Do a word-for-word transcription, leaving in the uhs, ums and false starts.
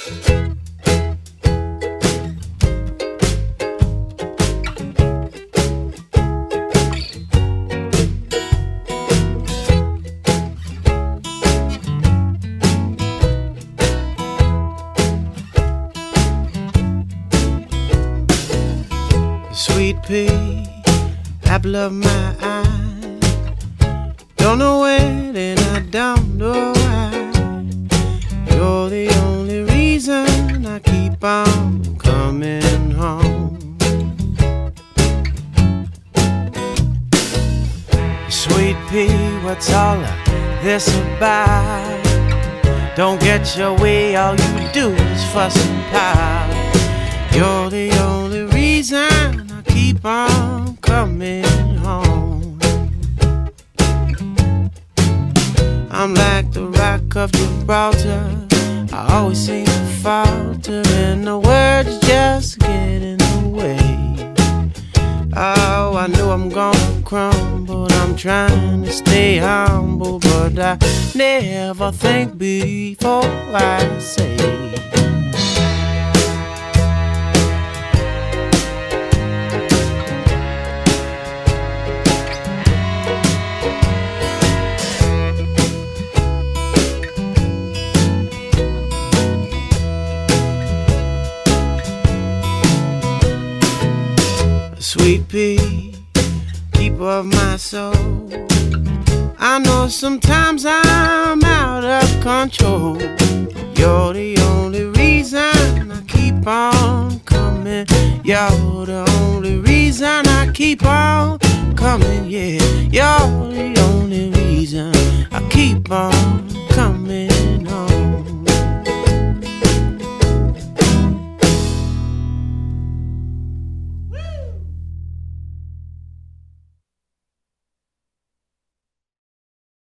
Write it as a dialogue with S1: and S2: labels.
S1: Sweet pea, apple of my eye. Don't know when and I don't know why. You're the only reason I keep on coming home. Sweet pea, what's all of this about? Don't get your way, all you do is fuss and pout. You're the only reason I keep on coming home. I'm like the rock of Gibraltar, I always seem to falter, and the words just get in the way. Oh, I know I'm gonna crumble, I'm trying to stay humble, but I never think before I say. Sweet pea, keeper of my soul. I know sometimes I'm out of control. You're the only reason I keep on coming. You're the only reason I keep on coming, yeah. You're the only reason I keep on